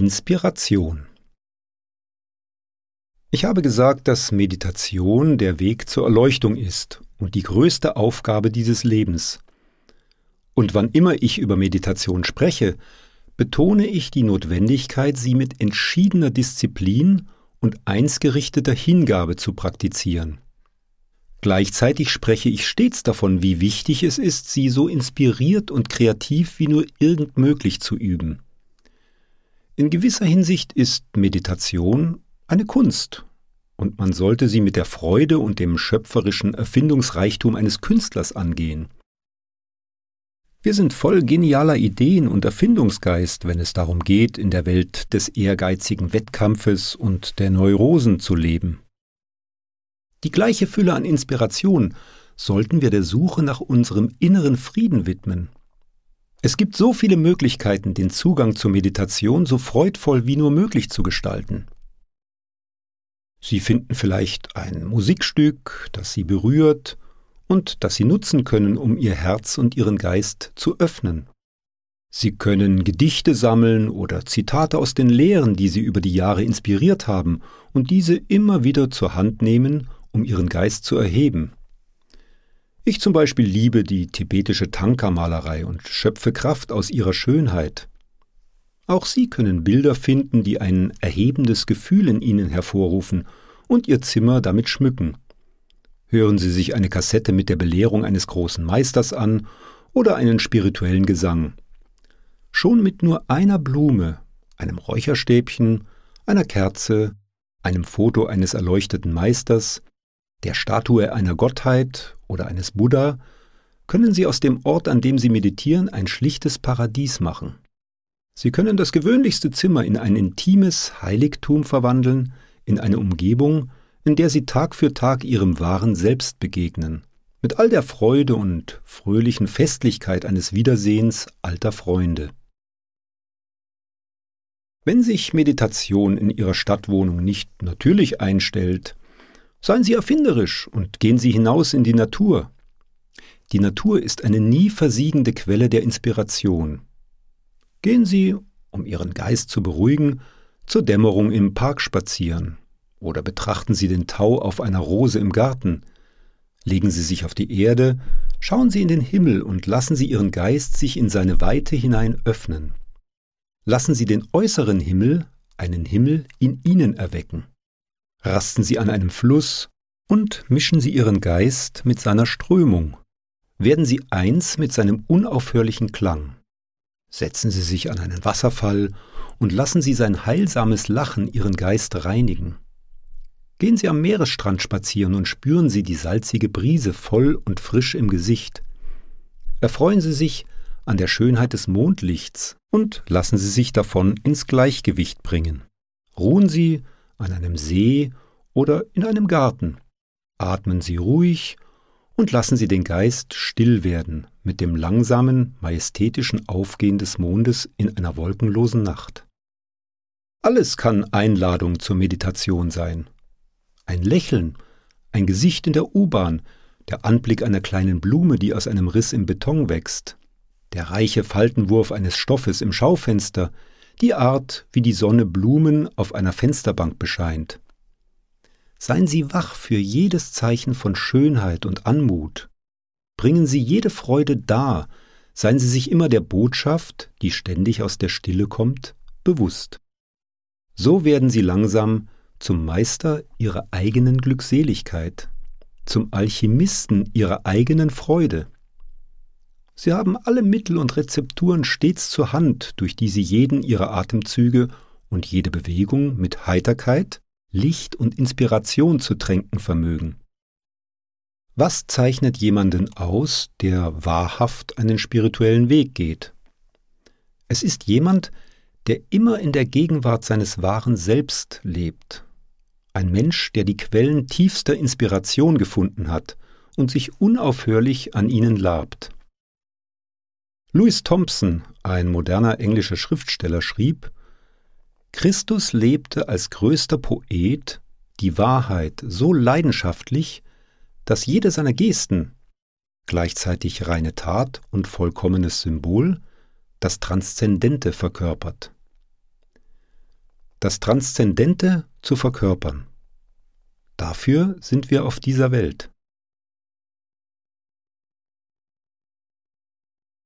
Inspiration. Ich habe gesagt, dass Meditation der Weg zur Erleuchtung ist und die größte Aufgabe dieses Lebens. Und wann immer ich über Meditation spreche, betone ich die Notwendigkeit, sie mit entschiedener Disziplin und einsgerichteter Hingabe zu praktizieren. Gleichzeitig spreche ich stets davon, wie wichtig es ist, sie so inspiriert und kreativ wie nur irgend möglich zu üben. In gewisser Hinsicht ist Meditation eine Kunst, und man sollte sie mit der Freude und dem schöpferischen Erfindungsreichtum eines Künstlers angehen. Wir sind voll genialer Ideen und Erfindungsgeist, wenn es darum geht, in der Welt des ehrgeizigen Wettkampfes und der Neurosen zu leben. Die gleiche Fülle an Inspiration sollten wir der Suche nach unserem inneren Frieden widmen. Es gibt so viele Möglichkeiten, den Zugang zur Meditation so freudvoll wie nur möglich zu gestalten. Sie finden vielleicht ein Musikstück, das Sie berührt und das Sie nutzen können, um Ihr Herz und Ihren Geist zu öffnen. Sie können Gedichte sammeln oder Zitate aus den Lehren, die Sie über die Jahre inspiriert haben, und diese immer wieder zur Hand nehmen, um Ihren Geist zu erheben. Ich zum Beispiel liebe die tibetische Thangka-Malerei und schöpfe Kraft aus ihrer Schönheit. Auch Sie können Bilder finden, die ein erhebendes Gefühl in Ihnen hervorrufen und Ihr Zimmer damit schmücken. Hören Sie sich eine Kassette mit der Belehrung eines großen Meisters an oder einen spirituellen Gesang. Schon mit nur einer Blume, einem Räucherstäbchen, einer Kerze, einem Foto eines erleuchteten Meisters, der Statue einer Gottheit oder eines Buddha, können Sie aus dem Ort, an dem Sie meditieren, ein schlichtes Paradies machen. Sie können das gewöhnlichste Zimmer in ein intimes Heiligtum verwandeln, in eine Umgebung, in der Sie Tag für Tag Ihrem wahren Selbst begegnen, mit all der Freude und fröhlichen Festlichkeit eines Wiedersehens alter Freunde. Wenn sich Meditation in Ihrer Stadtwohnung nicht natürlich einstellt, seien Sie erfinderisch und gehen Sie hinaus in die Natur. Die Natur ist eine nie versiegende Quelle der Inspiration. Gehen Sie, um Ihren Geist zu beruhigen, zur Dämmerung im Park spazieren oder betrachten Sie den Tau auf einer Rose im Garten. Legen Sie sich auf die Erde, schauen Sie in den Himmel und lassen Sie Ihren Geist sich in seine Weite hinein öffnen. Lassen Sie den äußeren Himmel, einen Himmel in Ihnen erwecken. Rasten Sie an einem Fluss und mischen Sie Ihren Geist mit seiner Strömung. Werden Sie eins mit seinem unaufhörlichen Klang. Setzen Sie sich an einen Wasserfall und lassen Sie sein heilsames Lachen Ihren Geist reinigen. Gehen Sie am Meeresstrand spazieren und spüren Sie die salzige Brise voll und frisch im Gesicht. Erfreuen Sie sich an der Schönheit des Mondlichts und lassen Sie sich davon ins Gleichgewicht bringen. Ruhen Sie an einem See oder in einem Garten. Atmen Sie ruhig und lassen Sie den Geist still werden mit dem langsamen, majestätischen Aufgehen des Mondes in einer wolkenlosen Nacht. Alles kann Einladung zur Meditation sein. Ein Lächeln, ein Gesicht in der U-Bahn, der Anblick einer kleinen Blume, die aus einem Riss im Beton wächst, der reiche Faltenwurf eines Stoffes im Schaufenster, die Art, wie die Sonne Blumen auf einer Fensterbank bescheint. Seien Sie wach für jedes Zeichen von Schönheit und Anmut. Bringen Sie jede Freude dar, seien Sie sich immer der Botschaft, die ständig aus der Stille kommt, bewusst. So werden Sie langsam zum Meister Ihrer eigenen Glückseligkeit, zum Alchemisten Ihrer eigenen Freude. Sie haben alle Mittel und Rezepturen stets zur Hand, durch die Sie jeden Ihrer Atemzüge und jede Bewegung mit Heiterkeit, Licht und Inspiration zu tränken vermögen. Was zeichnet jemanden aus, der wahrhaft einen spirituellen Weg geht? Es ist jemand, der immer in der Gegenwart seines wahren Selbst lebt. Ein Mensch, der die Quellen tiefster Inspiration gefunden hat und sich unaufhörlich an ihnen labt. Louis Thompson, ein moderner englischer Schriftsteller, schrieb: Christus lebte als größter Poet die Wahrheit so leidenschaftlich, dass jede seiner Gesten, gleichzeitig reine Tat und vollkommenes Symbol, das Transzendente verkörpert. das Transzendente zu verkörpern. Dafür sind wir auf dieser Welt.